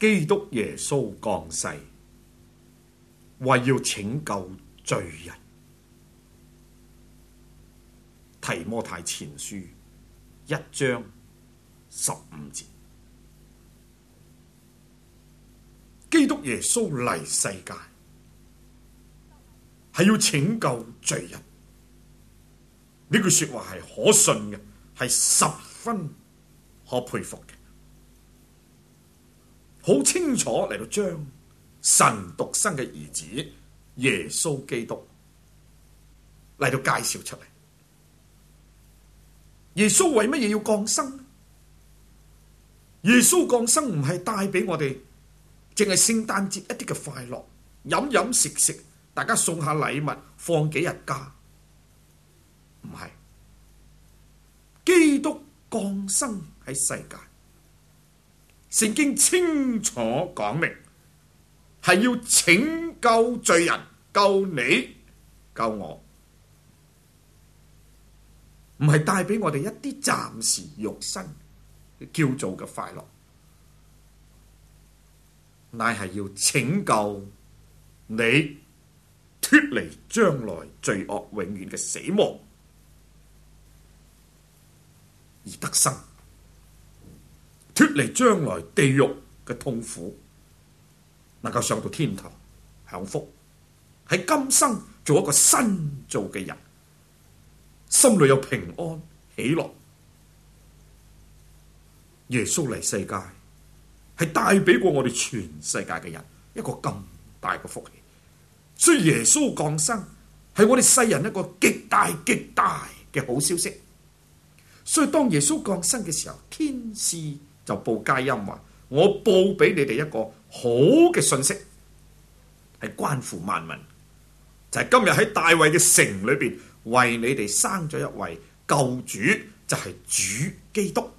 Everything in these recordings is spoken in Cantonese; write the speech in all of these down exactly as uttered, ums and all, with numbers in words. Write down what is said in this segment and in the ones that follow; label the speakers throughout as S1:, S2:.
S1: 基督耶穌降世，為要拯救罪人。提摩太前書一章十五節，基督耶穌嚟世界係要拯救罪人。呢句說話係可信嘅，係十分可佩服嘅，好清楚嚟到將神獨生嘅兒子耶穌基督嚟到介紹出嚟。耶穌為乜嘢要降生？耶穌降生唔係帶俾我哋淨係聖誕節一啲嘅快樂，飲飲食食，大家送下禮物，放幾日假，唔係。基督降生喺世界，聖經清楚講明係要拯救罪人，救你救我，唔係帶俾我哋一啲暫時肉身叫做嘅快樂，乃係要拯救你脫離將來罪惡永遠嘅死亡，而得生，脫離將來地獄嘅痛苦，能夠上到天堂享福，喺今生做一個新造嘅人，心裏有平安喜樂。耶穌嚟世界係帶俾過我哋全世界嘅人一個咁大嘅福氣，所以耶穌降生係我哋世人一個極大極大嘅好消息。所以當耶穌降生嘅時候，天使就報佳音話：我報俾你哋一個好嘅信息，係關乎萬民，就係、是、今日喺大衛嘅城裏邊為你哋生咗一位救主，就係、是、主基督。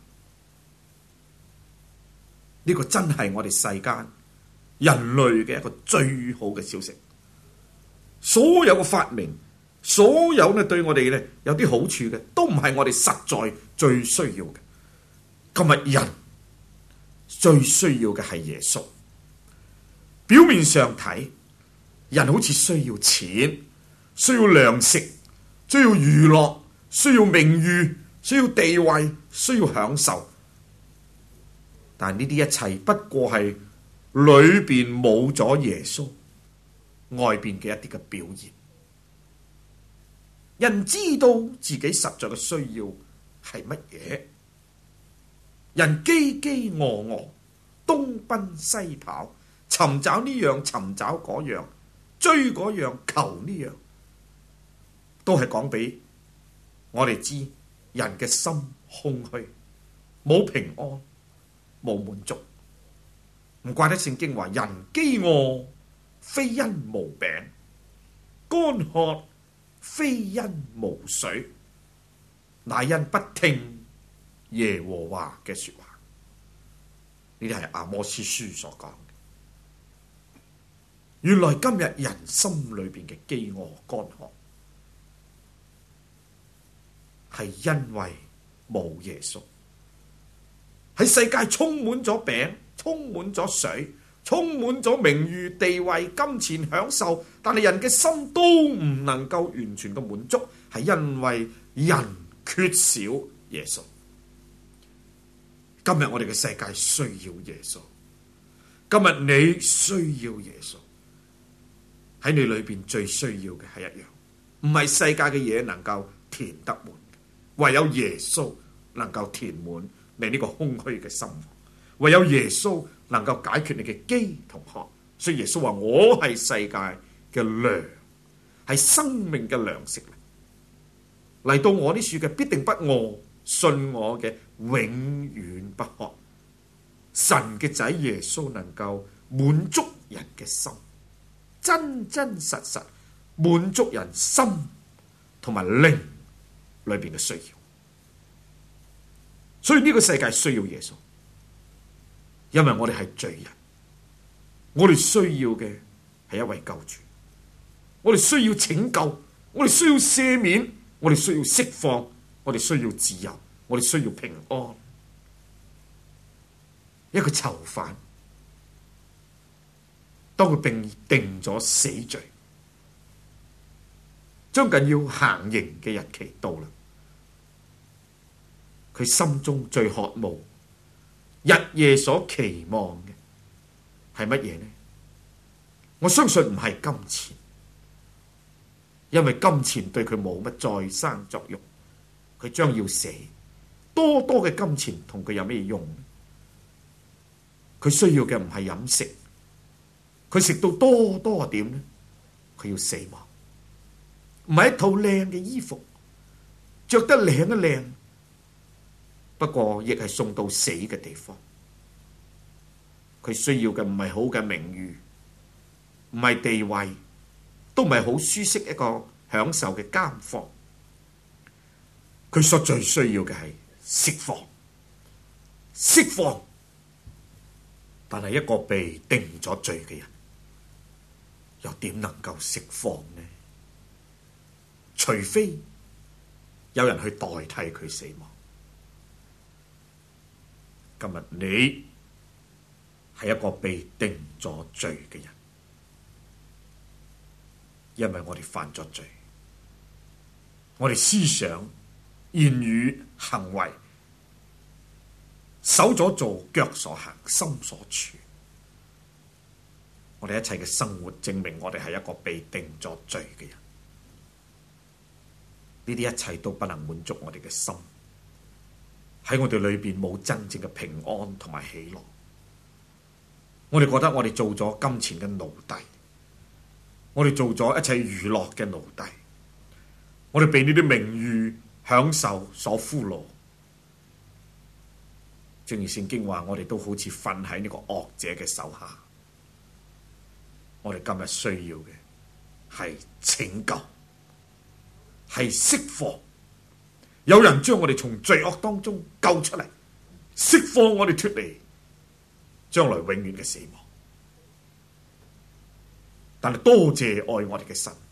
S1: 呢、這個真係我哋世間人類嘅一個最好嘅消息。所有嘅發明，所有咧對我哋咧有啲好處嘅，都唔係我哋實在最需要嘅。今日人最需要嘅係耶穌。表面上睇，人好似需要錢，需要糧食，需要娛樂，需要名譽，需要地位，需要享受。但呢啲一切不過係裏邊冇咗耶穌，外邊嘅一啲嘅表現。人知道自己實在嘅需要係乜嘢，人飢飢餓餓，東奔西跑，尋找呢樣，尋找嗰樣，追嗰樣，求呢樣，都係講俾我哋知，人嘅心空虛，冇平安，冇滿足。唔怪得聖經話：人飢餓非因無餅，乾渴非因無水，乃因不聽耶和華嘅說話。呢啲係阿摩司書所講嘅。原來今日人心裏邊嘅飢餓乾渴，係因為冇耶穌。喺世界充滿咗餅，充滿咗水，充滿咗名譽、地位、金錢、享受，但係人嘅心都唔能夠完全嘅滿足，係因為人缺少耶穌。今日我哋嘅世界需要耶穌，今日你需要耶穌。喺你裏邊最需要嘅係一樣，唔係世界嘅嘢能夠填得滿，唯有耶穌能夠填滿你呢個空虛嘅心，唯有耶穌能夠解決你嘅飢同渴。所以耶穌話：我係世界嘅糧，係生命嘅糧食。嚟到我啲樹嘅必定不餓，信我嘅永遠不渴。神嘅仔耶穌能夠滿足人嘅心，真真實實滿足人心同埋靈裏邊嘅需要。所以呢個世界需要耶穌，因為我哋係罪人，我哋需要嘅係一位救主，我哋需要拯救，我哋需要赦免，我哋需要釋放，我哋需要自由，我哋需要平安。一個囚犯當佢並定咗死罪，將近要行刑嘅日期到啦。佢心中最渴慕、日夜所期望嘅係乜嘢呢？我相信唔係金錢，因為金錢對佢冇乜再生作用。佢將要死，多多嘅金錢同佢有咩用？佢需要嘅唔係飲食，佢食到多多點呢？佢要死亡，唔係一套靚嘅衣服，着得靚一靚，不過亦係送到死嘅地方。佢需要嘅唔係好嘅名譽，唔係地位，都唔係好舒適一個享受嘅監房。佢所最需要嘅係釋放，釋放。但係一個被定咗罪嘅人，又點能夠釋放呢？除非有人去代替佢死亡。今日你係一個被定咗罪嘅人，因為我哋犯咗罪，我哋思想、言語、行為，手所做，腳所行，心所處，我哋一切嘅生活證明我哋係一個被定咗罪嘅人。呢啲一切都不能滿足我哋嘅心，喺我哋裏邊冇真正嘅平安同埋喜樂。我哋覺得我哋做咗金錢嘅奴隸，我哋做咗一切娛樂嘅奴隸，我哋被呢啲名譽享受所俘虜。正如聖經話，我哋都好似瞓喺呢個惡者嘅手下。我哋今日需要嘅係拯救，係釋放。有人將我哋從罪惡當中救出嚟，釋放我哋脫離將來永遠嘅死亡。但係多謝愛我哋嘅神，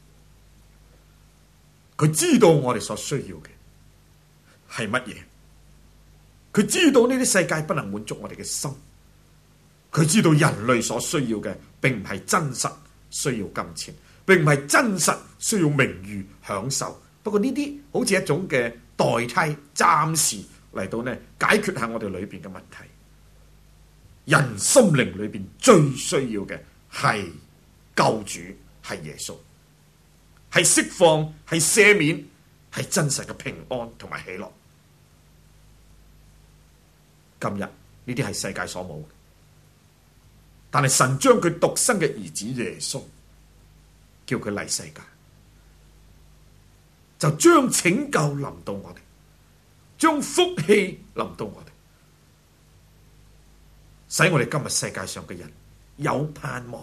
S1: 佢知道我哋所需要嘅係乜嘢。佢知道呢啲世界不能滿足我哋嘅心，佢知道人類所需要嘅並唔係真實需要金錢，並唔係真實需要名譽享受。不過呢啲好似一種嘅代替，暫時嚟到呢解決下我哋裏邊嘅問題。人心靈裏邊最需要嘅係救主，係耶穌，係釋放，係赦免，係真實嘅平安同埋喜樂。今日呢啲係世界所冇嘅，但係神將佢獨生嘅兒子耶穌叫佢嚟世界，就將拯救臨到我哋，將福氣臨到我哋，使我哋今日世界上嘅人有盼望。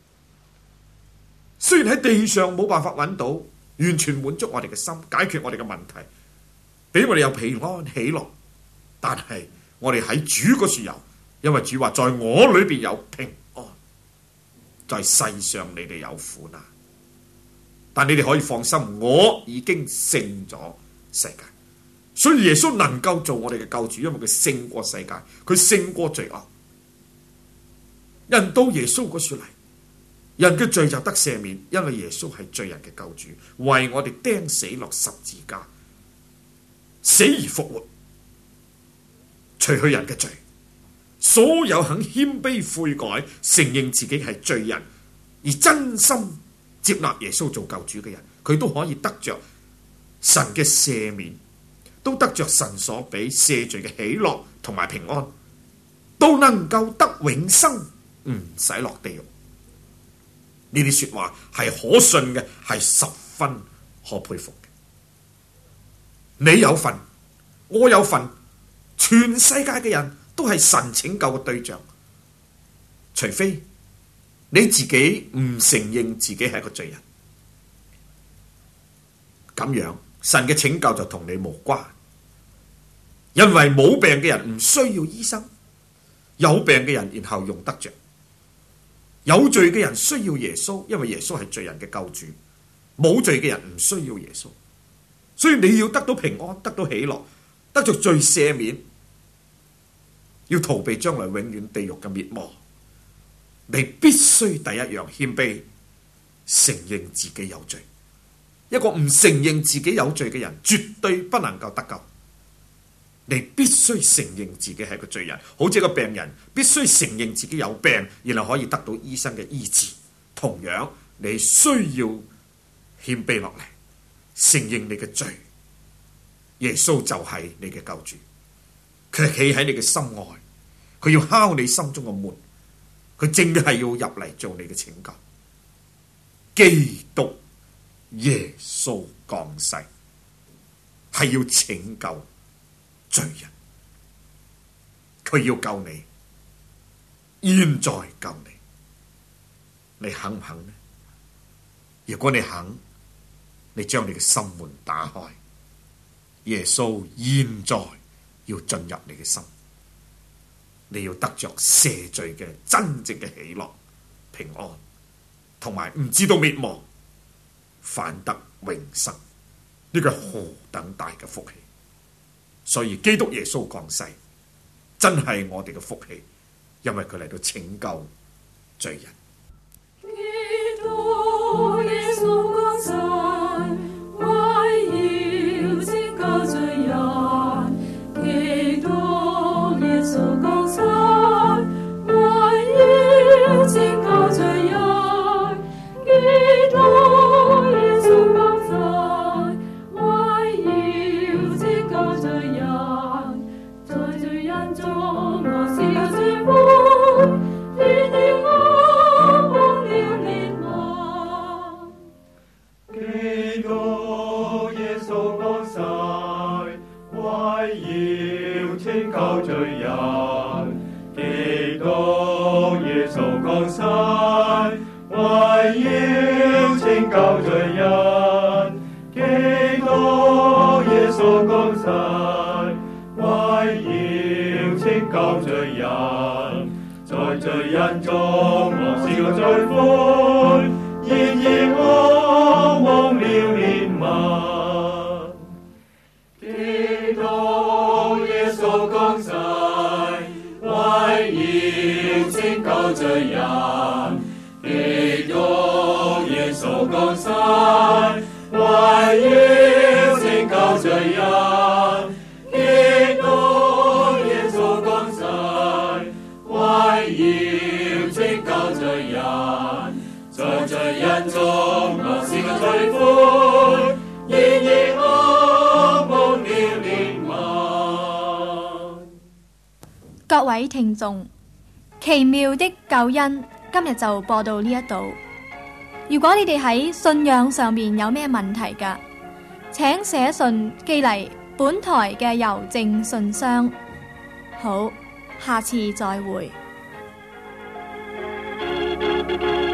S1: 雖然喺地上冇辦法揾到完全滿足我哋嘅心，解決我哋嘅問題，俾我哋有平安喜樂，但係我哋喺主嗰處有，因為主話在我裏邊有平安，在世上你哋有苦難，但你哋可以放心，我已經勝咗世界。所以耶穌能夠做我哋嘅救主，因為佢勝過世界，佢勝過罪惡。人到耶穌嗰處嚟，人嘅罪就得赦免，因為耶穌係罪人嘅救主，為我哋釘死落十字架，死而復活，除去人嘅罪。所有肯謙卑悔改，承認自己係罪人，而真心接納耶穌做救主嘅人，佢都可以得着神嘅赦免，都得着神所俾赦罪嘅喜樂同埋平安，都能夠得永生，唔使落地獄。呢啲說話係可信嘅，係十分可佩服嘅。你有份，我有份，全世界嘅人都係神拯救嘅對象，除非你自己唔承認自己係一個罪人，咁樣神嘅拯救就同你無關。因為冇病嘅人唔需要醫生，有病嘅人然後用得着。有罪嘅人需要耶穌，因為耶穌係罪人嘅救主。冇罪嘅人唔需要耶穌，所以你要得到平安，得到喜樂，得着罪赦免，要逃避將來永遠地獄嘅滅亡， 你必須第一樣謙卑，承認自己有罪。一個唔承認自己有罪嘅人，絕對不能夠得救。你必須承認自己係個罪人，好似個病人必須承認自己有病，然後可以得到醫生嘅醫治。同樣，你需要謙卑落嚟，承認你嘅罪。耶穌就係你嘅救主，佢企喺你嘅心外，佢要敲你心中嘅門，佢正係要入嚟做你嘅拯救。基督耶穌降世係要拯救罪人，佢要救你，現在救你，你肯唔肯呢？如果你肯，你將你嘅心門打開，耶穌現在要進入你嘅心，你要得着赦罪嘅真正嘅喜樂、平安，同埋唔知道滅亡，反得永生。呢個何等大嘅福氣！所以基督耶穌降世真係我哋嘅福氣，因為佢嚟到拯救罪人。
S2: 基督耶穌降世，為要拯救罪人。基督耶穌降世，為要拯救罪人。基督耶穌降世，為要拯救罪人。在罪人中，我是有罪魁，憐憐我忘了憐憫。
S3: 基督耶穌降世，為要拯救罪人。基督耶穌降世，為要拯救罪人。基督耶穌降世，為要拯救罪人。在罪人中，我是個罪魁，然而我忘了憐憫。基督耶穌降世，為要拯救罪人。基督耶穌降世，為要拯救罪人。基督耶穌降世，為要拯救罪人。在罪人中，我是個罪魁，然而我忘了憐憫。
S4: 各位聽眾，奇妙的救恩今日就播到呢一度。如果你哋喺信仰上面有咩問題㗎，請寫信寄嚟本台嘅郵政信箱。好，下次再會。